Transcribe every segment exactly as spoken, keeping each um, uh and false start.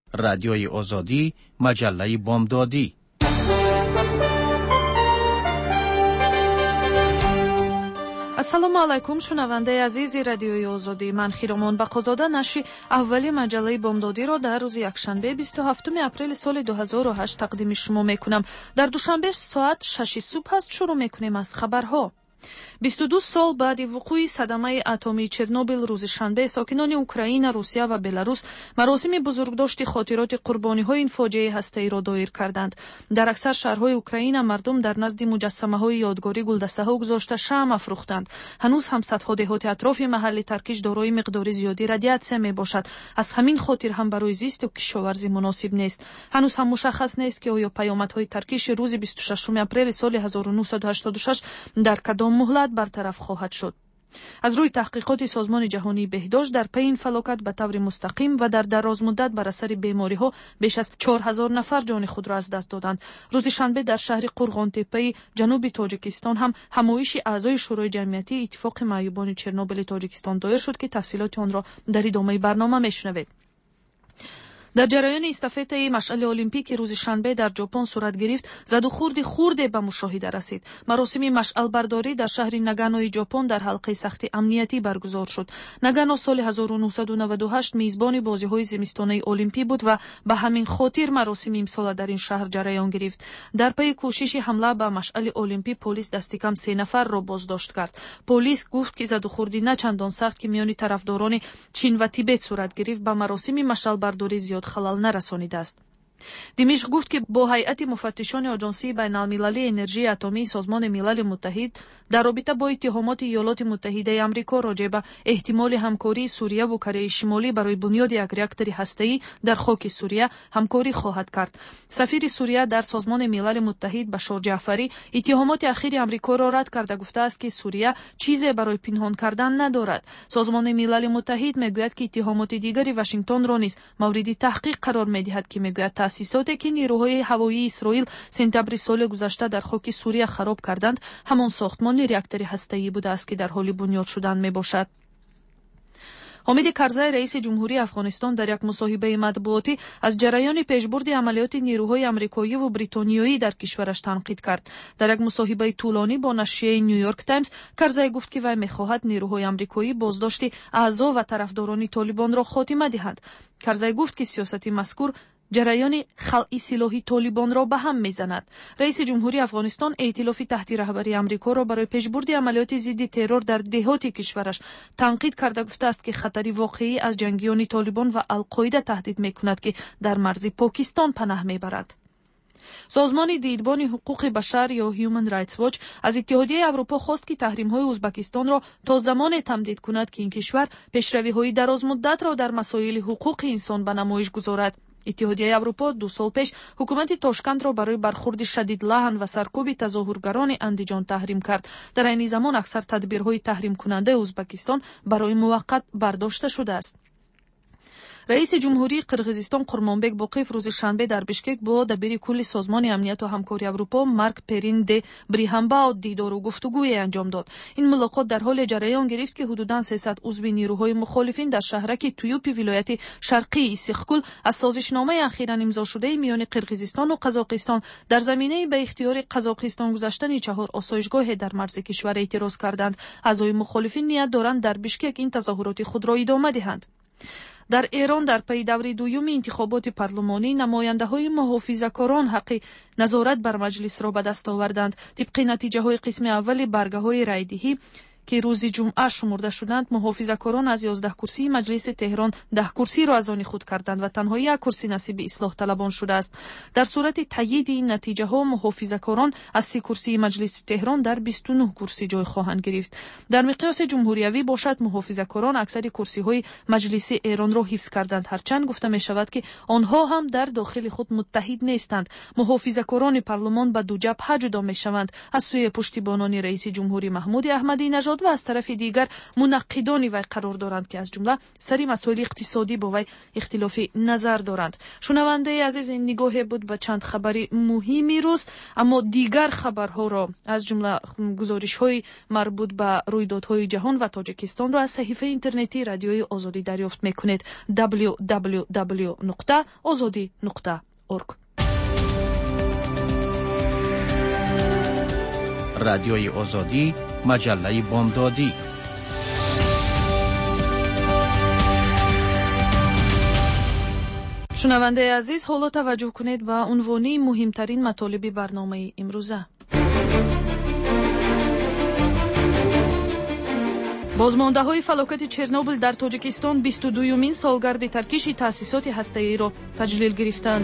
رادیوی آزادی، مجله بامدادی. ассалому алайкум шунавандаи азизи радиои озодӣ. ман хиромон бақозода нашри аввали маҷаллаи бомдодиро дар рӯзи якшанбе бисту ҳафтуми апрели соли дуҳазору ҳашт тақдими шумо мекунам. дар душанбе соат шаши субҳ аст. шурӯъ мекунем аз хабарҳо. бисту ду сол баъди вуқӯи садамаи атомии Чернобил рӯзи шанбе сокинони Украина, Русия ва Беларус маросими бузургдошти хотироти қурбониҳои ин фоҷиаи ҳастаиро доир карданд. дар аксар шаҳрҳои Украина мардум дар назди муҷассамаҳои ёдгорӣ гулдастаҳо гузошта шамъ афрӯхтанд. ҳанӯз ҳам садҳо деҳоти атрофи маҳалли Таркиш дорои миқдори зиёди радиатсия мебошад. аз ҳамин хотир ҳам барои зисту кишоварзӣ муносиб нест. ҳанӯз ҳам мушаххас нест ки оё паёмадҳои Таркиши рӯзи бисту шашуми апрели соли ҳазору нуҳсаду ҳаштоду шаш дар кадом муҳлат бартараф хоҳад шуд. аз рӯи таҳқиқоти созмони ҷаҳонии беҳдошт дар пайи ин фалокат ба таври мустақим ва дар дарозмуддат бар асари бемориҳо беш аз чор ҳазор нафар ҷони худро аз даст доданд. рӯзи шанбе дар шаҳри Қурғонтепаи ҷануби Тоҷикистон ҳам ҳамоиши аъзои шӯрои ҷамъиятии иттифоқи маъюбони Чернобили Тоҷикистон доир шуд ки тафсилоти онро дар идомаи барнома мешунавед. дар ҷараёни эстафетаи машъали олимпӣ ки рӯзи шанбе дар ҷопон сурат гирифт, задухурди хурде ба мушоҳида расид. маросими машъалбардорӣ дар шаҳри Наганои ҷопон дар ҳалқаи сахти амниятӣ баргузор шуд. Нагано соли ҳазору нуҳсаду наваду ҳашт мизбони бозиҳои зимистонаи олимпӣ буд ва ба ҳамин хотир маросими имсола дар ин шаҳр ҷараён гирифт. дар пайи кӯшиши ҳамла ба машъали олимпӣ полис дасти кам се нафарро боздошт кард. полис гуфт ки задухурдӣ на чандон сахт ки миёни тарафдорони Чин ва Тибет сурат гирифт ба маросими машъалбардорӣ зиёд халал нарасонидааст. димишқ гуфт ки бо ҳайати муфаттишони оҷонсии байналмилалии энержии атомии Созмони Милали Муттаҳид дар робита бо иттиҳомоти Иёлоти Муттаҳидаи Амрико роҷеъ ба эҳтимоли ҳамкории Сурия ву Кореяи Шимолӣ барои бунёди як реактори ҳастаӣ дар хоки Сурия ҳамкорӣ хоҳад кард. сафири Сурия дар Созмони Милали Муттаҳид Башор Ҷаъфарӣ иттиҳомоти ахири Амрикоро рад карда гуфтааст ки Сурия чизе барои пинҳон кардан надорад. Созмони Милали Муттаҳид мегӯяд ки иттиҳомоти дигари Вашингтонро низ мавриди таҳқиқ қарор медиҳад ки мегӯяд таъсисоте ки нирӯҳои ҳавоии Исроил сентябри соли гузашта дар хоки Сурия хароб карданд, ҳамон сохтмони реактори ҳастаӣ будааст ки дар ҳоли бунёд шудан мебошад. ҳомиди Карзай, раиси ҷумҳурии Афғонистон, дар як мусоҳибаи матбуотӣ аз ҷараёни пешбурди амалиёти нирӯҳои амрикоиву бритониёӣ дар кишвараш танқид кард. дар як мусоҳибаи тӯлонӣ бо нашрияи Нью Йорк Таймс, Карзай гуфт ки вай мехоҳад нирӯҳои амрикоӣ боздошти аъзо ва тарафдорони Толибонро хотима диҳанд. Карзай гуфт ки сиёсати мазкур ҷараёни халъи силоҳи Толибонро ба ҳам мезанад. раиси ҷумҳурии Афғонистон эътилофи таҳти раҳбарии Амрикоро барои пешбурди амалиёти зидди террор дар деҳоти кишвараш танқид карда гуфтааст ки хатари воқеӣ аз ҷангиёни Толибон ва Алқоида таҳдид мекунад ки дар марзи Покистон панаҳ мебарад. созмони дидбони ҳуқуқи башар ё Human Rights Watch аз Иттиҳодияи Аврупо хост ки таҳримҳои Узбекистонро то замоне тамдид кунад ки ин кишвар пешравиҳои дарозмуддатро дар масоили ҳуқуқи инсон ба намоиш гузорад. иттиҳодияи Аврупо ду сол пеш ҳукумати Тошкантро барои бархурди шадидлаҳн ва саркӯби тазоҳургарони Андиҷон таҳрим кард. дар айни замон аксар тадбирҳои таҳримкунандаи Узбекистон барои муваққат бардошта шудааст. раиси ҷумҳурии Қирғизистон Қурмонбек Боқиев рӯзи шанбе дар Бишкек бо дабири кулли Созмони амнияту ҳамкории Аврупо Марк Перин де Бриҳамбао дидору гуфтугӯе анҷом дод. ин мулоқот дар ҳоле ҷараён гирифт ки ҳудудан сесад узви нирӯҳои мухолифин дар шаҳраки Туюпи вилояти шарқии Исиқкул аз созишномаи ахиран имзошудаи миёни Қирғизистону Қазоқистон дар заминаи ба ихтиёри Қазоқистон гузаштани чаҳор осоишгоҳе дар марзи кишвар эътироз карданд. аъзои мухолифин ният доранд дар Бишкек ин тазоҳуроти худро идома диҳанд. дар Эрон дар пайи даври дуюми интихоботи парлумонӣ намояндаҳои муҳофизакорон ҳаққи назорат бар маҷлисро ба даст оварданд. тибқи натиҷаҳои қисми аввали баргаҳои райдиҳӣ ки рӯзи ҷумъа шумурда шуданд, муҳофизакорон аз ёздаҳ курсии маҷлиси Теҳрон даҳ курсиро аз они худ карданд ва танҳо як курси насиби ислоҳталабон шудааст. дар сурати таъйиди ин натиҷаҳо муҳофизакорон аз си курсии маҷлиси Теҳрон дар бисту нӯҳ курсӣ ҷой хоҳанд гирифт. дар миқёси ҷумҳуриявӣ бошад муҳофизакорон аксари курсиҳои маҷлиси Эронро ҳифз карданд, ҳарчанд гуфта мешавад ки онҳо ҳам дар дохили худ муттаҳид нестанд. муҳофизакорони парлумон ба ду ҷабҳа ҷудо мешаванд. аз сӯи пуштибонони раиси ҷумҳурӣ Маҳмуди Аҳмадинажод мешаванд ва аз тарафи дигар мунаққидони вай қарор доранд ки аз ҷумла сари масоили иқтисодӣ бо вай ихтилофи назар доранд. шунавандаи азиз, ин нигоҳе буд ба чанд хабари муҳими рӯз, аммо дигар хабарҳоро аз ҷумла гузоришҳои марбут ба рӯйдодҳои ҷаҳон ва тоҷикистонро аз саҳифаи интернетии радиои озодӣ дарёфт мекунед. дабл ю дабл ю дабл ю нуқта озодӣ нуқта орг. радиои озодӣ, маҷаллаи бомдодӣ. шунавандаи азиз, ҳоло таваҷҷӯҳ кунед ба унвони муҳимтарин матолиби барномаи имрӯза. бозмондаҳои фалокати чернобил дар тоҷикистон бисту дуюмин солгарди таркиши таъсисоти ҳастаиро таҷлил гирифтанд.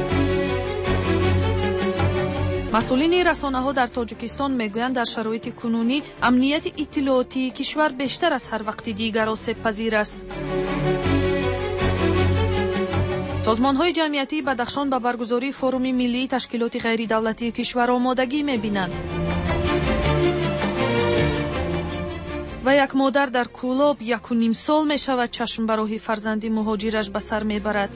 масъулини расонаҳо дар тоҷикистон мегӯянд дар шароити кунунӣ амнияти иттилоотии кишвар бештар аз ҳар вақти дигар осебпазир аст. созмонҳои ҷамъиятии Бадахшон ба баргузории форуми миллии ташкилоти ғайридавлатии кишвар омодагӣ мебинанд. ва як модар дар Кӯлоб яку ним сол мешавад чашмбароҳи фарзанди муҳоҷираш ба сар мебарад.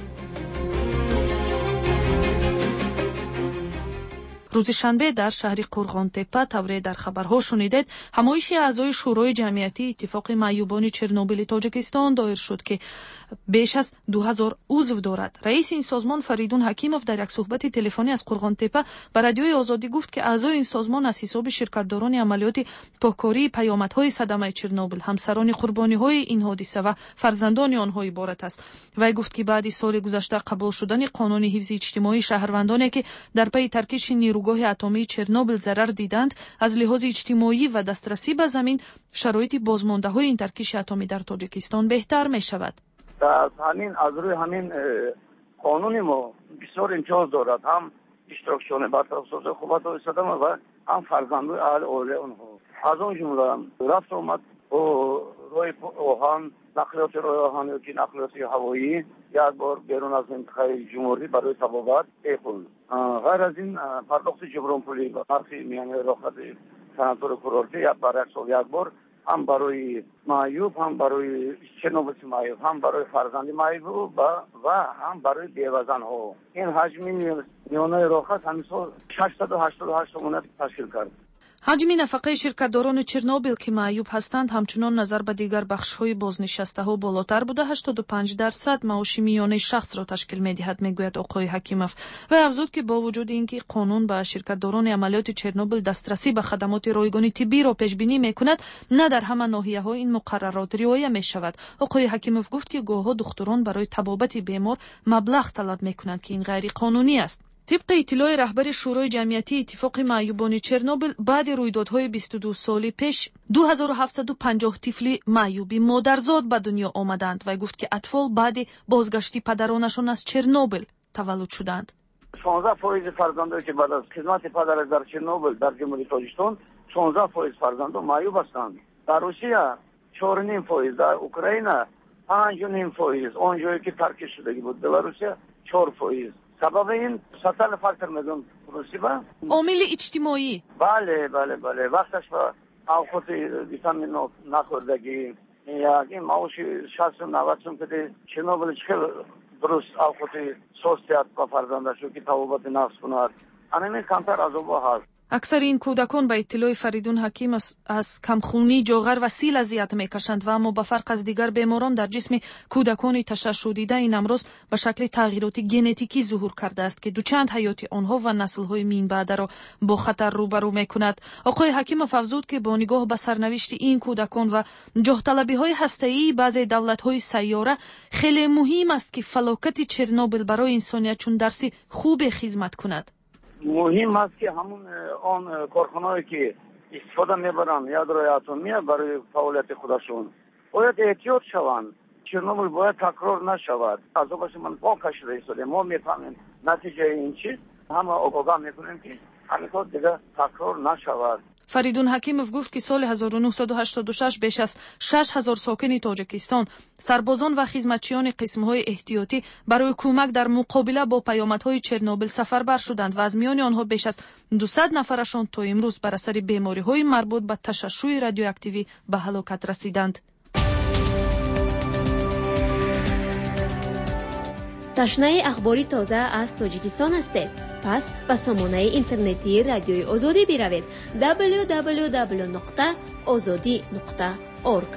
рӯзи шанбе дар шаҳри Қурғонтепа, тавре дар хабарҳо шунидед, ҳамоиши аъзои шӯрои ҷамъиятии иттифоқи маъюбони Чернобили Тоҷикистон доир шуд, ки беш аз ду ҳазор узв дорад. раиси ин созмон Фаридун Ҳакимов дар як суҳбати телефонӣ аз Қурғонтепа ба радиои Озодӣ гуфт, ки аъзои ин созмон аз ҳисоби ширкатдорони амалиёти поккории паёмадҳои садамаи Чернобил, ҳамсарони қурбониҳои ин ҳодиса ва фарзандони онҳо иборат аст. Вай гуфт, ки баъди соли гузашта қабул шудани қонуни ҳифзи иҷтимоии шаҳрвандоне, ки дар пайи таркиши нирӯгоҳи атомии Чернобил зарар диданд, аз лиҳози иҷтимоӣ ва дастрасӣ ба замин шароити бозмондаҳои ин таркиши атомӣ дар Тоҷикистон беҳтар мешавад. ҳамин аз рӯи ҳамин қонуни мо бисёр имтиёз дорад, ҳам иштирокчиёни бартарафсозии хуботои садама ва ҳам фарзандои аҳли оилаи онҳо. аз он ҷумла рафт омад бо роҳи оҳан, нақлиёти роҳи оҳан ёки нақлиёти ҳавоӣ як бор берун аз минтақаи ҷумҳурӣ барои табобат эпл. ғайр аз ин пардохти ҷубронпулӣ ба нархи миёнаи рохати санатори курорти бар як сол як бор, ҳам барои маъюб, ҳам барои чернобилчи маъюб, ҳам барои фарзанди маъюб ва ҳам барои бевазанҳо. ин ҳаҷми миёнаи рохат ҳамин сол шашсаду ҳаштоду ҳашт сомона ташкил кард. ҳаҷми нафақаи ширкатдорони Чернобил, ки маъюб ҳастанд, ҳамчунон назар ба дигар бахшҳои бознишастаҳо болотар буда ҳаштоду панҷ дарсад маоши миёнаи шахсро ташкил медиҳад, мегӯяд оқои Ҳакимов. Вай афзуд, ки бо вуҷуди ин ки қонун ба ширкатдорони амалиёти Чернобил дастрасӣ ба хадамоти ройгони тиббиро пешбинӣ мекунад, на дар ҳама ноҳияҳо ин муқаррарот риоя мешавад. оқои Ҳакимов гуфт, ки гоҳҳо духтурон барои табобати бемор маблағ талаб мекунанд, ки ин ғайриқонунӣ аст. طبق اطلاع رهبر شورای جمعیتی اتفاق معیوبان چرنوبیل بعد رویدادهای بیست و دو سال پیش دو هزار و هفتصد و پنجاه طفل معیوبی مادرزاد به دنیا آمدند و گفت که اطفال بعد بازگشتی پدرانشان از چرنوبیل تولد شدند. شانزده فایز فرزندانی که بعد از خدمت پدرش در چرنوبیل در جمهوری تاجیکستان شانزده فایز فرزندان معیوب هستند. در روسیه چهار و نیم فایز، در اوکراین پنج و نیم فایز، اونجایی که ترکیب شدگی بود بلاروسیه چهار فایز. سبب این سطح فاکتور میگم روسی با عامل اجتماعی. بله بله بله وقتش با اوقات ویتامین نخوردگی یا این معاشی شصت و نود سوم که چرنوبیل چه درست اوقات سوسیات با فرزندشو که تابوت نفس کند همین کمتر از او هست. аксари ин кӯдакон ба иттилои Фаридун Ҳаким аз камхунӣ, ҷоғар ва сил азият мекашанд ва аммо ба фарқ аз дигар беморон дар ҷисми кӯдакони ташашшудида ин амроз ба шакли тағйироти генетикӣ зуҳур кардааст, ки дучанд ҳаёти онҳо ва наслҳои минбаъдаро бо хатар рӯбарӯ мекунад. оқои Ҳакимов афзуд, ки бо нигоҳ ба сарнавишти ин кӯдакон ва ҷоҳталабиҳои ҳастаии баъзе давлатҳои сайёра хеле муҳим аст, ки фалокати Чернобил барои инсоният чун дарси хубе хизмат кунад. مهم است که همون آن کارخانه‌ای که استفاده می‌برند یادروی اتمی برای فعالیت خودشون باید احتیاط شوند. چرنوبیل باید تکرار نشود. از او باشه من پاک شده است. ما می‌فهمیم نتیجه این چیز همه آگاه می‌کنیم که همین کار دیگه تکرار نشود. фаридун ҳакимов гуфт ки соли ҳазору нуҳсаду ҳаштоду шаш беш аз шаш ҳазор сокини тоҷикистон сарбозон ва хизматчиёни қисмҳои эҳтиётӣ барои кӯмак дар муқобила бо паёмадҳои чернобил сафарбар шуданд ва аз миёни онҳо беш аз дусад нафарашон то имрӯз бар асари бемориҳои марбут ба ташашшуи радиоактивӣ ба ҳалокат расиданд. ташнаи ахбори тоза аз Тоҷикистон ҳастед? Пас ба сомонаи интернетии радиои Озодӣ биравед дабл ю дабл ю дабл ю нуқта озодӣ нуқта орг.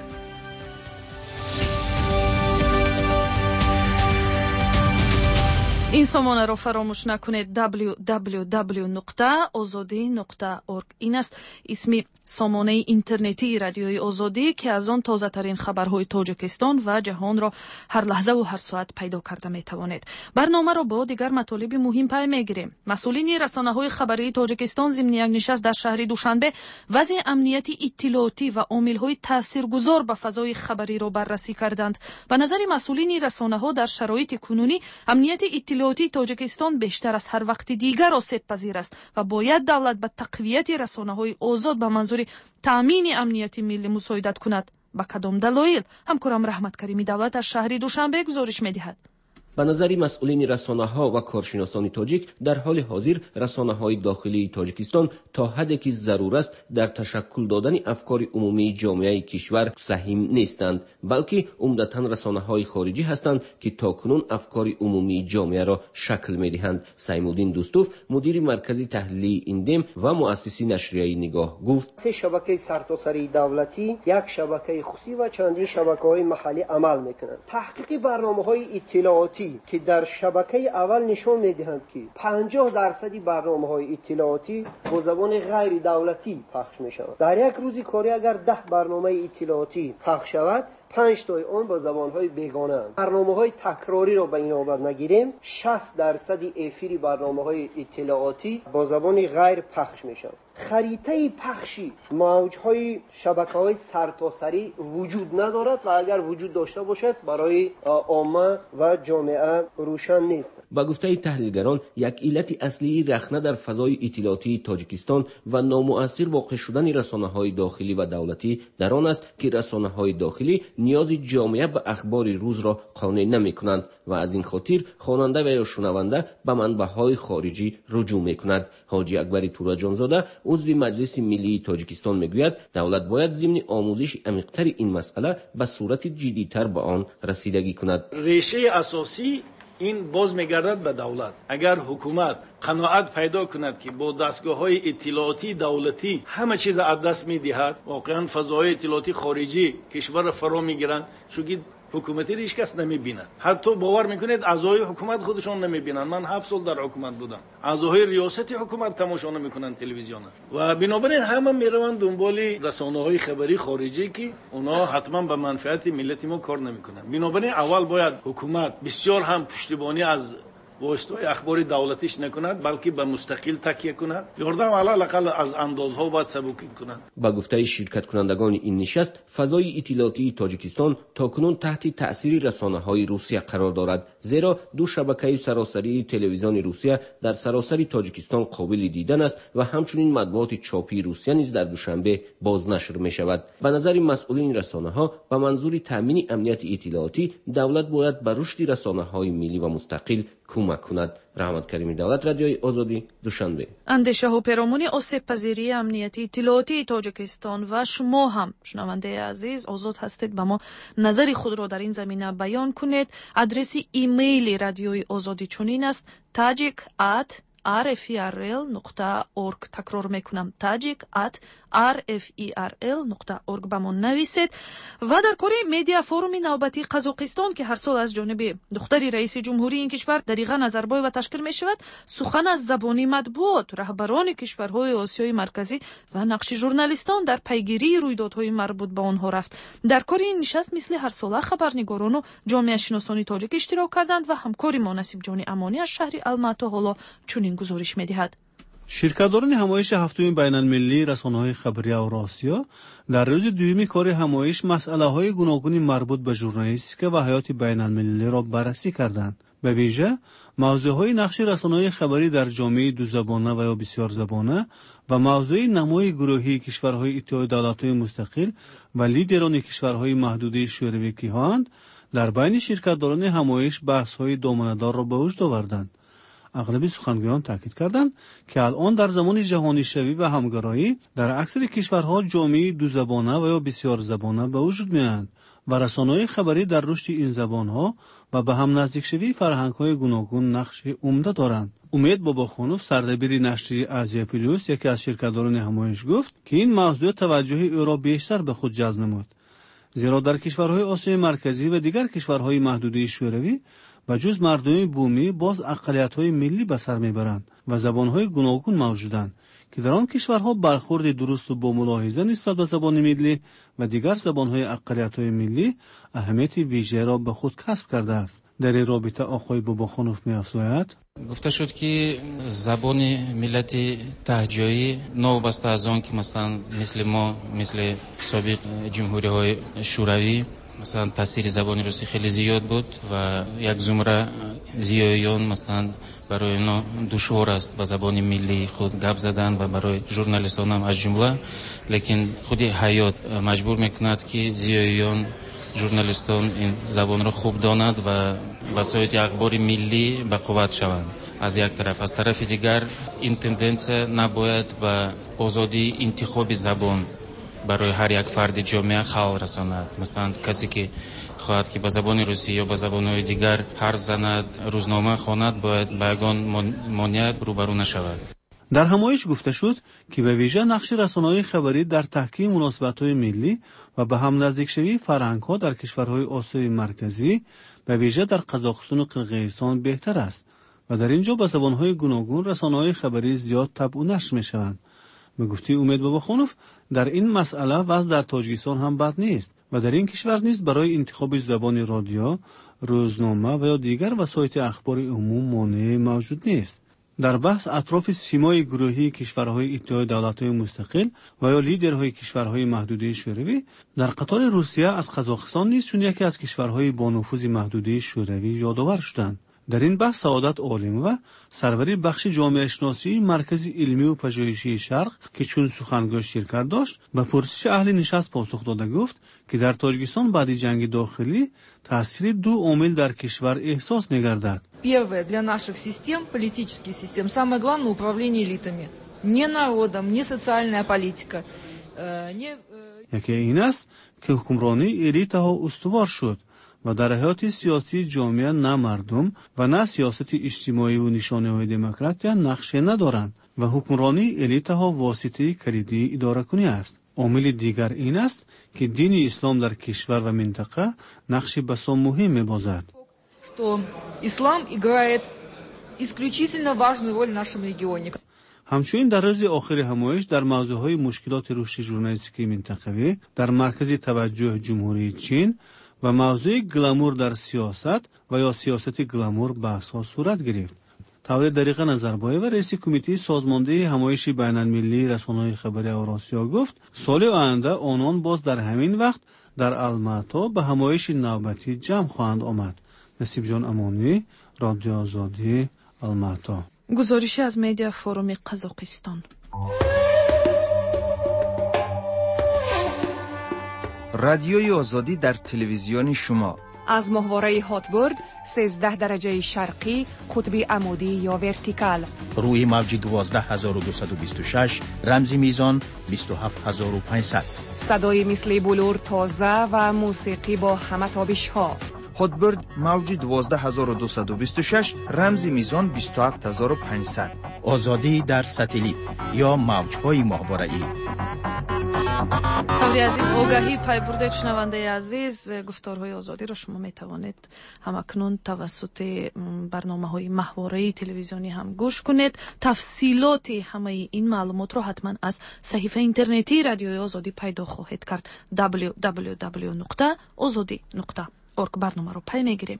ин сомонаро фаромӯш накунед дабл ю дабл ю дабл ю нуқта озодӣ нуқта орг. ин аст исми сомонаи интернетии радиои Озодӣ ки аз он тозатарин хабарҳои Тоҷикистон ва ҷаҳонро ҳар лаҳзаву ҳар соат пайдо карда метавонед. барномаро бо дигар матолиби муҳим пай мегирем. масъулини расонаҳои хабарии Тоҷикистон зимни як нишаст дар шаҳри Душанбе вазъи амнияти иттилоотӣ ва омилҳои таъсиргузор ба фазои хабариро баррасӣ карданд. ба назари масъулини расонаҳо дар шароити кунунӣ амнияти иттилоотии Тоҷикистон бештар аз ҳар вақти дигар осебпазир аст ва бояд давлат ба тақвияти расонаҳои озод ба манзури таъмини амнияти миллӣ мусоидат кунад. ба кадом далоил? ҳамкорам Раҳматкаримӣ Давлат аз шаҳри Душанбе гузориш медиҳад. ба назари масъулини расонаҳо ва коршиносони тоҷик дар ҳоли ҳозир расонаҳои дохилии Тоҷикистон то ҳадде ки зарур аст дар ташаккул додани афкори умумии ҷомеаи кишвар саҳим нестанд, балки умдатан расонаҳои хориҷӣ ҳастанд ки токунун афкори умумии ҷомеаро шакл медиҳанд. Саймуддин Дӯстов, мудири маркази таҳлилии индем ва муассиси нашрияи Нигоҳ гуфт: се шабакаи сартосарии давлатӣ, як шабакаи хусусӣ ва чандин шабакаҳои маҳаллӣ амал мекунанд. таҳқиқи барномаҳои иттилоотӣ که در شبکه اول نشون میدهند که پنجاه درصدی برنامه‌های اطلاعاتی با زبان غیر دولتی پخش میشوند. در یک روزی کاری اگر ده برنامه اطلاعاتی پخش شود، پنج تای آن با زبان‌های بیگانه اند. برنامه‌های تکراری را به این نوبت نگیریم، شصت درصد افیری برنامه‌های اطلاعاتی با زبان غیر پخش میشوند. خریطه پخشی موج‌های شبکه‌های سرتاسری وجود ندارد و اگر وجود داشته باشد برای عامه و جامعه روشن نیست. با گفته تحلیلگران یک علت اصلی رخنه در فضای اطلاعاتی تاجیکستان و نامؤثر واقع شدن رسانه‌های داخلی و دولتی در آن است که رسانه‌های داخلی نیاز جامعه به اخبار روز را قانع نمی‌کنند و از این خاطر خواننده و یا شنونده به منبع‌های خارجی رجوع می‌کند. حاجی اکبر تورجانزاده عضو مجلس ملی تاجیکستان میگوید دولت باید ضمن آموزش عمیق‌تر این مسئله به صورت جدی‌تر به آن رسیدگی کند. ریشه اساسی این باز میگردد به دولت. اگر حکومت قناعت پیدا کند که با دستگاه‌های اطلاعاتی دولتی همه چیز از دست می‌دهد، واقعا فضای اطلاعاتی خارجی کشور فرا میگیرند، چون حکومتی هیچ کس نمی‌بیند. حتی باور می‌کنید اعضای حکومت خودشون نمی‌بینند. من هفت سال در حکومت بودم. اعضای ریاست حکومت تماشا نمی‌کنند تلویزیون و بنابراین همه میروند دنبال رسانه‌های خبری خارجی که اونا حتما به منفعت ملت ما کار نمی‌کنند. بنابراین اول باید حکومت بسیار هم پشتیبانی از واسطه اخبار دولتیش نکند بلکه به مستقل تکیه کند. یاردم علاوه از اندازها باید سبکی کند. با گفته شرکت کنندگان این نشست فضای اطلاعاتی تاجیکستان تاکنون تحت تأثیر رسانه‌های روسیه قرار دارد، زیرا دو شبکه سراسری تلویزیون روسیه در سراسر تاجیکستان قابل دیدن است و همچنین مطبوعات چاپی روسیه نیز در دوشنبه بازنشر می شود. به نظر مسئولین رسانه‌ها به منظور تامین امنیت اطلاعاتی دولت باید بر رشد رسانه‌های ملی و مستقل کمک کند. Раҳматкаримӣ Давлат, Радиои Озодӣ, Душанбе. андешаҳо перомони осебпазирии амнияти иттилоотии Тоҷикистон ва шумо ҳам шунавандаи азиз озод ҳастед ба мо назари худро дар ин замина баён кунед. адреси имейли Радиои Озодӣ чунин аст: tajik at r f e r l нуқта org. такрор мекунам: tajik at r f e r l нуқта org ба мо нависед. ва дар кори медиа форуми навбатии Қазоқистон ки ҳар сол аз ҷониби духтари раиси ҷумҳурии ин кишвар Дариға Назарбоева ташкил мешавад, сухан аз забони матбуот, раҳбарони кишварҳои Осиёи марказӣ ва нақши журналистон дар пайгирии рӯйдодҳои марбут ба онҳо рафт. дар кори ин нишаст мисли ҳарсола хабарнигорону ҷомеашиносони тоҷик иштирок карданд ва ҳамкори мо Насибҷони Амонӣ аз шаҳри Алмату ҳоло чунин гузориш медиҳад. شرکت‌داران همایش هفتم بین‌المللی رسانه‌های خبری اوراسیا در روز دوم کار همایش مسئله‌های گوناگون مربوط به ژورنالیستیک و حیات بین‌المللی را بررسی کردند. به ویژه موضوعهای نقش رسانه‌های خبری در جامعه دو زبانه و یا بسیار زبانه و موضوع نمای گروهی کشورهای اتحاد دولت‌های مستقل و لیدران کشورهای محدوده شوروی کیهاند در بین شرکت‌داران همایش بحث‌های دامنه‌دار را به وجود آوردند. اغلب سخنگویان تاکید کردند که الان در زمان جهانی شوی و همگرایی در اکثر کشورها جامعه دو زبانه و یا بسیار زبانه به وجود می‌آیند و رسانه‌های خبری در رشد این زبان‌ها و به هم نزدیک شوی فرهنگ‌های گوناگون نقش عمده دارند. امید باباخانوف سردبیر نشریه آسیا پلوس یکی از شرکت‌داران همایش گفت که این موضوع توجه او را بیشتر به خود جذب نمود، زیرا در کشورهای آسیای مرکزی و دیگر کشورهای محدوده شوروی و جز مردم بومی باز اقلیت‌های ملی به سر میبرند و زبان‌های گوناگون موجودند که در آن کشورها برخورد درست و با ملاحظه نسبت به زبان ملی و دیگر زبان‌های اقلیت‌های ملی اهمیت ویژه را به خود کسب کرده است. در این رابطه آقای باباخانوف می‌افزاید: گفته شد که زبان ملت تهجایی نوبسته از آن که مثلا مثل ما مثل سابق جمهوری‌های شوروی مثلا تاثیر زبان روسی خیلی زیاد بود و یک زمره زیاییان مثلا برای اینا دشوار است با زبان ملی خود گپ زدن و برای ژورنالیستان هم از جمله، لیکن خود حیات مجبور میکند که زیاییان ژورنالیستان این زبان را خوب داند و وسایل اخبار ملی به قوت شوند. از یک طرف از طرف دیگر این تندنس نباید به آزادی انتخاب زبان برای هر یک فرد جامعه خلق رساند. مثلا کسی که خواهد که به زبان روسی یا به زبان‌های دیگر حرف زند، روزنامه خواند، باید به یگان مانع روبرو نشود. در همایش گفته شد که به ویژه نقش رسانه‌های خبری در تحکیم مناسبت‌های ملی و به هم نزدیک شوی فرهنگ‌ها در کشورهای آسیای مرکزی به ویژه در قزاقستان و قرقیزستان بهتر است و در اینجا به زبان‌های گوناگون رسانه‌های خبری زیاد طبع و نشر می‌شوند. به گفته امید باباخانوف در این مسئله وضع در تاجیکستان هم بد نیست و در این کشور نیز برای انتخاب زبان رادیو، روزنامه و یا دیگر وسایل اخبار عموم مانع موجود نیست. در بحث اطراف سیمای گروهی کشورهای اتحاد دولت‌های مستقل و یا لیدرهای کشورهای محدوده شوروی در قطار روسیه از قزاقستان نیز چون یکی از کشورهای با نفوذ محدوده شوروی یادآور شدند. در این بحث سعادت عالم و سروری بخش جامعه شناسی مرکز علمی و پژوهشی شرق که چون سخنگوی شرکت داشت به پرسش اهل نشست پاسخ داده گفت که در تاجیکستان بعد جنگ داخلی تاثیر دو عامل در کشور احساس می‌گردد. Первое для наших систем, политических систем, самое главное управление элитами. Не народом, не социальная политика. Не یکی این است که حکمرانی الیت‌ها استوار شد و در حیات سیاسی جامعه نه مردم و نه سیاست اجتماعی و نشانه‌های دموکراسی نقشه ندارند و حکمرانی الیت‌ها واسطه کلیدی اداره کنی است. عامل دیگر این است که دین اسلام در کشور و منطقه نقش بسیار مهم می‌بازد. Что ислам играет исключительно важную роль в нашем регионе. همچنین در روز آخر همایش در موضوعهای مشکلات رشد ژورنالیستیکی منطقوی در مرکز توجه جمهوری چین و موضوع گلامور در سیاست و یا سیاست گلامور بحث‌ها صورت گرفت. طور دقیق نظربایه و رئیس کمیته سازمانده همایش بین‌المللی رسانه‌های خبری اوراسیا گفت سال آینده آنان باز در همین وقت در الماتا به همایش نوبتی جمع خواهند آمد. نصیب جان امانی، رادیو آزادی، الماتا. گزارشی از مدیا فوروم قزاقستان. رادیوی آزادی در تلویزیون شما از ماهواره هاتبورد سیزده درجه شرقی قطب عمودی یا ورتیکال روی موج دوازده هزار و دویست و بیست و شش رمزی میزان بیست و هفت هزار و پانصد صدای مثل بلور تازه و موسیقی با همه تابش ها. هاتبورد موج دوازده هزار و دویست و بیست و شش رمزی میزان بیست و هفت هزار و پانصد. آزادی در ساتلیت یا موج‌های ماهواره‌ای. таври аз ин огаҳӣ пайбурдед шунавандаи азиз, гуфторҳои озодиро шумо метавонед ҳамакнун тавассути барномаҳои маҳвораи телевизионӣ ҳам гӯш кунед. тафсилоти ҳамаи ин маълумотро ҳатман аз саҳифаи интернетии радиои озодӣ пайдо хоҳед кард. дабл ю дабл ю дабл ю нуқта озодӣ нуқта орг барномаро пай мегирем.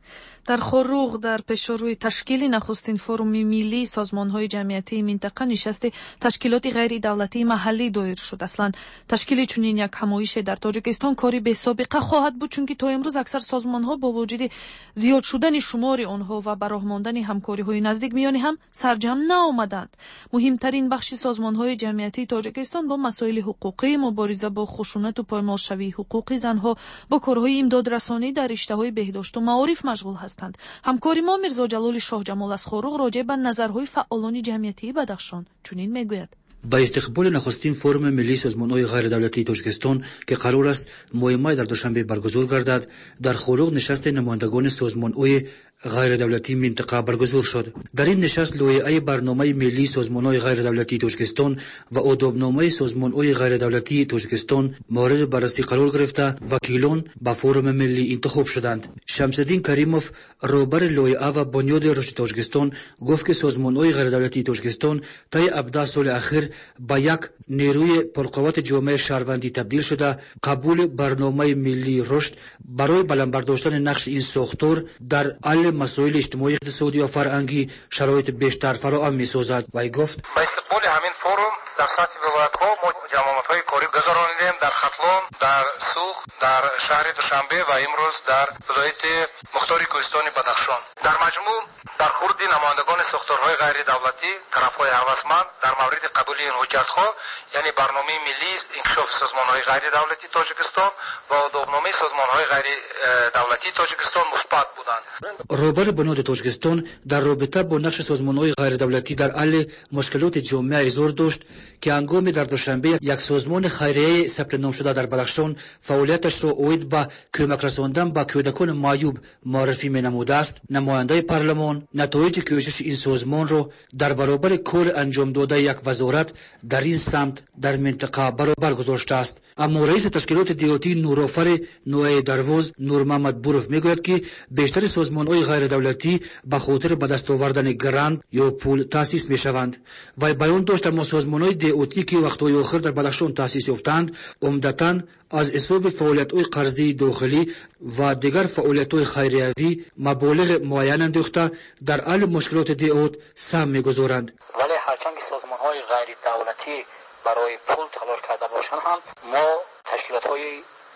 در خروغ در پیشروی تشکیل نخستین فروم ملی سازمان‌های جمعیتی منطقه نشست تشکیلات غیر دولتی محلی دایر شد. اصلا تشکیل چنین یک همایش در تاجیکستان کاری به سابقه خواهد بود، چون که تا امروز اکثر سازمان‌ها با وجود زیاد شدن شمار آنها و براه ماندن همکاری‌های نزدیک میان هم سرجم نآمدند. مهمترین بخش سازمان‌های جمعیتی تاجیکستان با مسائل حقوقی، مبارزه با خشونت و پایمالشوی حقوق زنها، با کارهای امدادرسانی در رشته‌های بهداشت و معارف مشغول هستند. همکاری ما میرزا جلال شاه جمال از خروغ راجع به نظرهای فعالان جمعیتی بدخشان چنین میگوید: با استقبال نخستین فروم ملی سازمان‌های غیر دولتی تاجیکستان که قرار است ماه مای در دوشنبه برگزار گردد، در خروغ نشست نمایندگان سازمان‌های غیر دولتی منطقه برگزار شد. در این نشست لایحه برنامه ملی سازمان‌های غیر دولتی تاجیکستان و آدابنامه سازمان‌های غیر دولتی تاجیکستان مورد بررسی قرار گرفته وکیلان به فروم ملی انتخاب شدند. شمس‌الدین کریموف رهبر لایحه و بنیاد رشد تاجیکستان گفت که سازمان‌های غیر دولتی تاجیکستان طی هفده سال اخیر با یک نیروی پرقوت جامعه شهروندی تبدیل شده. قبول برنامه ملی رشد برای بلند برداشتن نقش این ساختار در حل مسائل اجتماعی، اقتصادی و فرهنگی شرایط بیشتر فراهم می‌سازد. وی گفت: با استقبال همین فروم در سطح ولایت‌ها ما جمعیت‌های کاری گذراندیم در خطلان، در سوخ، در شهر دوشنبه و امروز در ولایت مختار کوهستان بدخشان. در مجموع برخورد نمایندگان ساختارهای غیر دولتی، طرف‌های هوسمند در مورد قبول این حجت‌ها، یعنی برنامه ملی انکشاف سازمان‌های غیر دولتی تاجیکستان و آدابنامه سازمان‌های غیر دولتی تاجیکستان مثبت بودند. رهبر بنیاد تاجیکستان در رابطه با نقش سازمان‌های غیر دولتی در حل مشکلات جامعه اظهار داشت که هنگامی در دوشنبه یک سازمان خیریه ثبت نام شده در بدخشان فعالیتش را اوید به کمک رساندن به کودکان معیوب معرفی می‌نموده است، نماینده پارلمان نتایج کوشش این سازمان را در برابر کار انجام داده یک وزارت در این سمت در منطقه برابر گذاشته است. اما رئیس تشکیلات دیهاتی نورآفر نوعه دروازه نور محمد بوروف میگوید که بیشتر سازمان‌های غیر دولتی به خاطر به دست آوردن گرانت یا پول تأسیس می‌شوند. و بیان داشت اما سازمان‌های دیهاتی که وقت‌های آخر در بدخشان تأسیس یافتند عمدتاً از حساب فعالیت‌های قرضی داخلی و دیگر فعالیت‌های خیریوی مبالغ معین انداخته در حل مشکلات دیهات سهم می‌گذارند. ولی هرچند سازمان‌های غیر دولتی برای پول تلاش کرده باشند هم ما تشکیلات‌های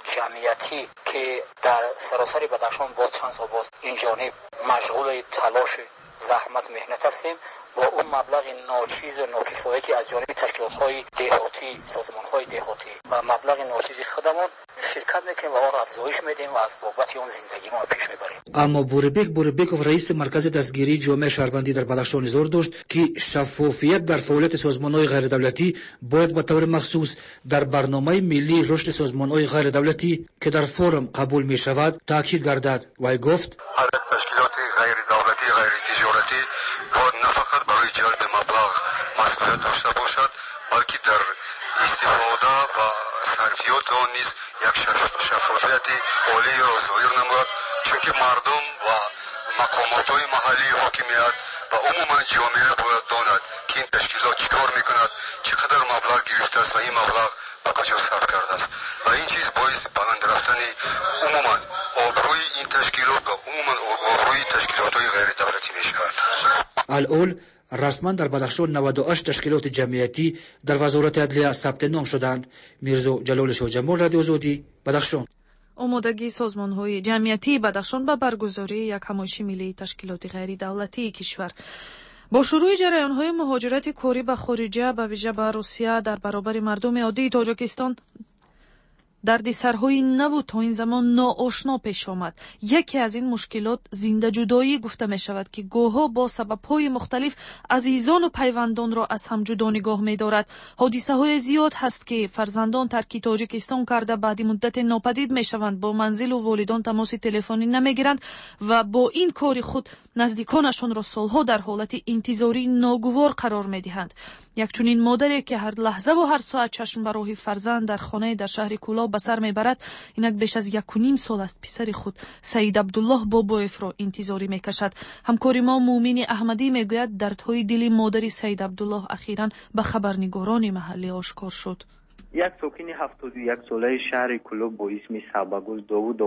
جمعیتی که در سراسر بدخشان با چند سال باز این جانب مشغول تلاش زحمت مهنت هستیم با اون مبلغ ناچیز ناکفایه که از جانب تشکیلات‌های دهاتی، سازمان‌های دهاتی و مبلغ ناچیز خودمون شرکت میکنیم و آن را افزایش میدیم و از بابت اون زندگی ما پیش میبریم. اما بوربک بوربکوف رئیس مرکز دستگیری جامعه شهروندی در بدخشان اظهار داشت که شفافیت در فعالیت سازمان‌های غیر دولتی باید به طور مخصوص در برنامه ملی رشد سازمان‌های غیر دولتی که در فورم قبول می‌شود تاکید گردد. وی گفت: تشکیلات غیر دولتی غیر تجارتی باید نه فقط برای جلب مبلغ مسئولیت داشته باشد، بلکه در استفاده و صرفیات آن نیز یک شفافیت عالی را ظاهر نماید، چون که مردم و مقامات‌های محلی حاکمیت و عموما جامعه باید داند که این تشکیلات چیکار میکند، چقدر مبلغ گرفته است و این مبلغ به کجا صرف کرده است و این چیز باعث بلند رفتن عموما آبروی این تشکیلات و عموما آبروی تشکیلات‌های غیر دولتی میشود. الان رسما در بدخشان نود و هشت تشکیلات جمعیتی در وزارت عدلیه ثبت نام شدند. میرزا جلال شاه جمال، رادیو آزادی، بدخشان. آمادگی سازمان‌های جمعیتی بدخشان به برگزاری یک همایش ملی تشکیلات غیر دولتی کشور. با شروع جریان‌های مهاجرت کاری به خارجه به ویژه به روسیه در برابر مردم عادی تاجیکستان دردسرهای نبود تا این زمان ناآشنا پیش آمد. یکی از این مشکلات زنده جدایی گفته می شود که گاه‌ها با سبب‌های مختلف عزیزان و پیوندان را از هم جدا نگاه می دارد. حادثه های زیاد هست که فرزندان ترک تاجیکستان کرده بعد مدت ناپدید می شوند، با منزل و والدان تماس تلفنی نمی گیرند و با این کار خود نزدیکانشان را سالها در حالت انتظاری ناگوار قرار می دهند. یک چنین مادری که هر لحظه و هر ساعت چشم به راه فرزند در خانه در شهر کولا به سر میبرد، اینک بیش از یک و نیم سال است پسر خود سعید عبدالله بابایف را انتظاری میکشد. همکار ما مومن احمدی میگوید دردهای دل مادر سعید عبدالله اخیراً به خبرنگاران محلی آشکار شد. یک ساکن هفتاد و یک ساله شهر کولا با اسم سبگل داوود و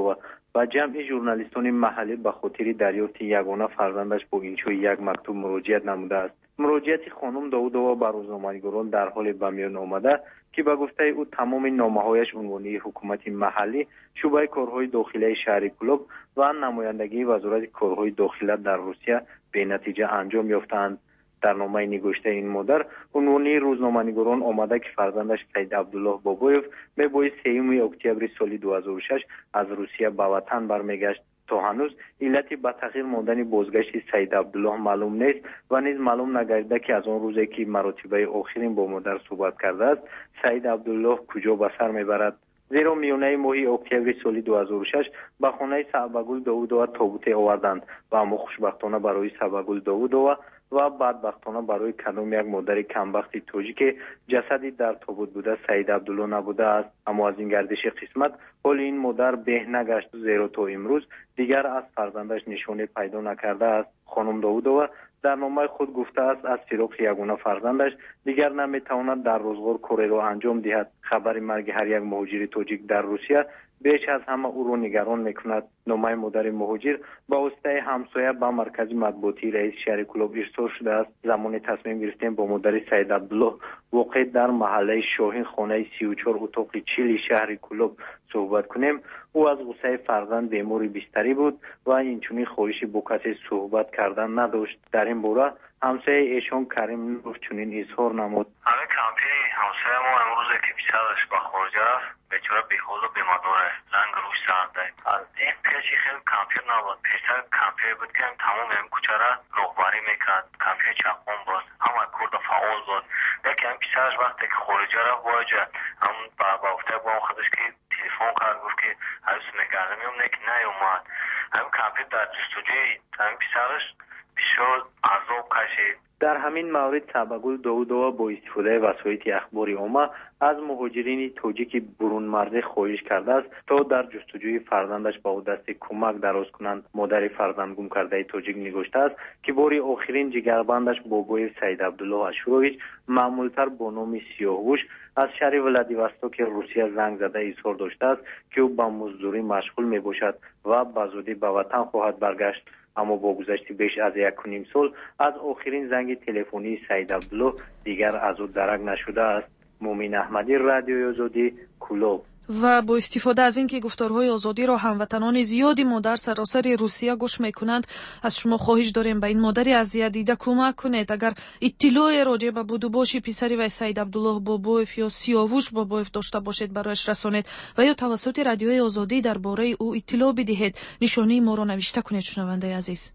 و جمع ژورنالیستان محلی به خاطر دریافت یگانه فرزندش با اینچو یک مکتوب مراجعت نموده است. مراجعت خانم داودова به روزنامه‌نگاران در حال به میان آمده که به گفته او تمام نامه‌هایش عنوانی حکومت محلی، شعبه کارهای داخلی شهر کلوب و نمایندگی وزارت کارهای داخلی در روسیه به نتیجه انجام یافتند. در نامه نگاشته این مادر عنوانی روزنامه‌نگاران آمده که فرزندش سید عبدالله بابایف میباید سوم اکتبر سال دو هزار و شش از روسیه به وطن برمیگشت. تا هنوز علت به تغییر ماندن بازگشت سید عبدالله معلوم نیست و نیز معلوم نگردیده که از آن روزی که مراتبه آخرین با مادر صحبت کرده است سید عبدالله کجا به سر میبرد. زیرا میانه ماه اکتبر سال دو هزار و شش به خانه صعبه‌گل داودова تابوت آوردند و اما خوشبختانه برای صعبه‌گل داودова و بدبختانه برای کدام یک مادر کمبخت تاجیک جسدی در تابوت بوده سید عبدالله نبوده است. اما از این گردش قسمت حال این مادر به نگشت، زیرا تا امروز دیگر از فرزندش نشانه پیدا نکرده است. خانم داودова در نامه خود گفته است از فراق یگانه فرزندش دیگر نمیتواند در روزگار کاری را انجام دهد. خبر مرگ هر یک مهاجر تاجیک در روسیه بیش از همه او را نگران میکند. نامه مادر مهاجر با واسطه همسایه به مرکز مطبوعاتی رئیس شهر کلوب ارسال شده است. زمان تصمیم گرفتن با مادر سید عبدالله واقع در محله شاهین خانه سی و چهار اتاق چهل شهر کلوب صحبت کنیم، او از غصه فرزند بیماری بستری بود و اینچنین خواهشی با کسی صحبت کردن نداشت. در این باره همسایه ایشان کریم نور چنین اظهار نمود: همه کمپیر همسایه ما امروز که بیشترش به خارج رفت بیچاره بیخود و بیمداره زنگ روش زده. از این پیشی خیلی کمپیر نبود، پیشتر کمپیر بود که تمام این کوچه را رهبری میکرد. کمپیر چقون بود، همه کرد فعال بود. لیکن این پیشترش وقتی که خارج رفت واجه هم با باوته با خودش که تلفن کرد گفت که عروس نگرده میام نه که نیومد. هم کمپیر در جستجوی هم پیشترش بسیار عذاب کشید. در همین مورد صعبه‌گل داودова با استفاده وسایط اخباری عامه از مهاجرین تاجیک برون مرده خواهش کرده است تا در جستجوی فرزندش با او دست کمک دراز کنند. مادر فرزند گم کرده تاجیک نگاشته است که باری آخرین جگربندش بابای سید عبدالله اشورویچ معمولتر با نام سیاهگوش از شهر ولادیواستوک روسیه زنگ زده اظهار داشته است که او به مزدوری مشغول می باشد و به زودی به وطن خواهد برگشت. اما با گذشت بیش از یک و نیم سال از آخرین زنگ تلفنی سید عبدالله دیگر از او درک نشده است. مومن احمدی، رادیوی آزادی، کلوب. و با استفاده از اینکه گفتارهای آزادی را هموطنان زیادی ما در سراسر روسیه گوش میکنند، از شما خواهش داریم به این مادر اذیت دیده کمک کنید. اگر اطلاع راجع به بود و باش پسری و سید عبدالله بابایف یا سیاوش بابایف داشته باشید برایش رسانید و یا توسط رادیوی آزادی درباره او اطلاع بدهید. نشانه ما را نوشته کنید. شنونده عزیز،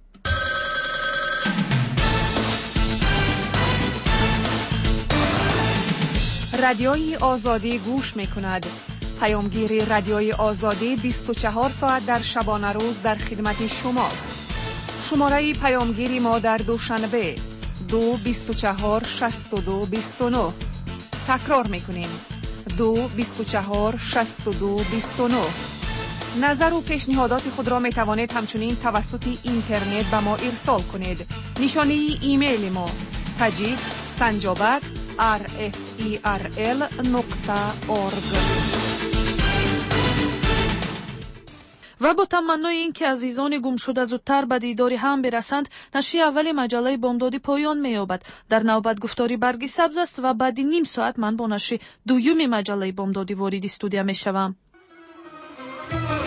رادیوی آزادی گوش میکند. پیامگیر رادیوی آزادی بیست و چهار ساعت در شبانه روز در خدمت شماست. شماره پیامگیری ما در دوشنبه دو بیست و چهار شصت و دو بیست و نه. تکرار میکنیم دو بیست و چهار شصت و دو بیست و نه. نظر و پیشنهادات خود را می توانید همچنین توسط اینترنت به ما ارسال کنید. نشانه ایمیل ما تاجیک سنجابک آر اف ای آر ال نقطه اورگ. و با تمنای اینکه عزیزان گم شده زودتر به دیدار هم برسند، نشریه اول مجله بامدادی پایان می‌یابد. در نوبت گفتاری برگی سبز است و بعد نیم ساعت من با نشریه دوم مجله بامدادی وارد استودیو می‌شوم.